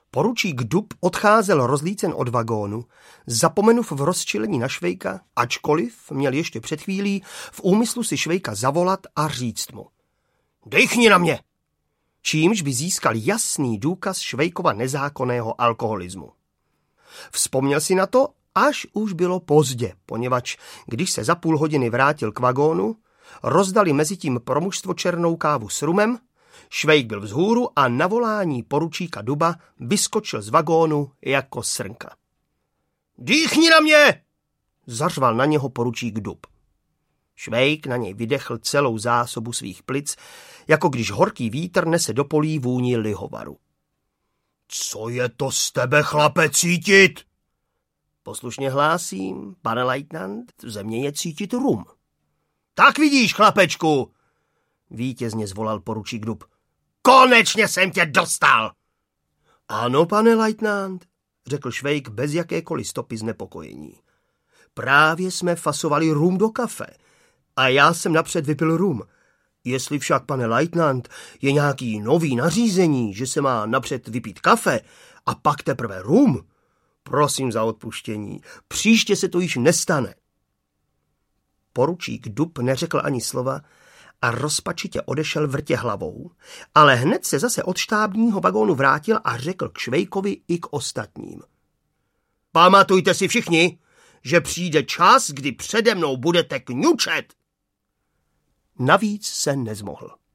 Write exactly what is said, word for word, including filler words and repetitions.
Poručík Dub odcházel rozlícen od vagónu, zapomenuv v rozčilení na Švejka, ačkoliv měl ještě před chvílí v úmyslu si Švejka zavolat a říct mu: Dejchni na mě! Čímž by získal jasný důkaz Švejkova nezákonného alkoholismu. Vzpomněl si na to, až už bylo pozdě, poněvadž když se za půl hodiny vrátil k vagónu, rozdali mezitím pro mužstvo černou kávu s rumem, Švejk byl vzhůru a na volání poručíka Duba vyskočil z vagónu jako srnka. Dýchni na mě! Zařval na něho poručík Dub. Švejk na něj vydechl celou zásobu svých plic, jako když horký vítr nese do polí vůni lihovaru. Co je to z tebe, chlape, cítit? Poslušně hlásím, pane lejtnant, ze mě je cítit rum. Tak vidíš, chlapečku, vítězně zvolal poručík Dub. Konečně jsem tě dostal! Ano, pane lejtnant, řekl Švejk bez jakékoliv stopy znepokojení. Právě jsme fasovali rum do kafe a já jsem napřed vypil rum. Jestli však, pane lejtnant, je nějaký nový nařízení, že se má napřed vypít kafe a pak teprve rum, prosím za odpuštění, příště se to již nestane. Poručík Dub neřekl ani slova a rozpačitě odešel vrtě hlavou, ale hned se zase od štábního vagónu vrátil a řekl k Švejkovi i k ostatním. Pamatujte si všichni, že přijde čas, kdy přede mnou budete kňučet. Navíc se nezmohl.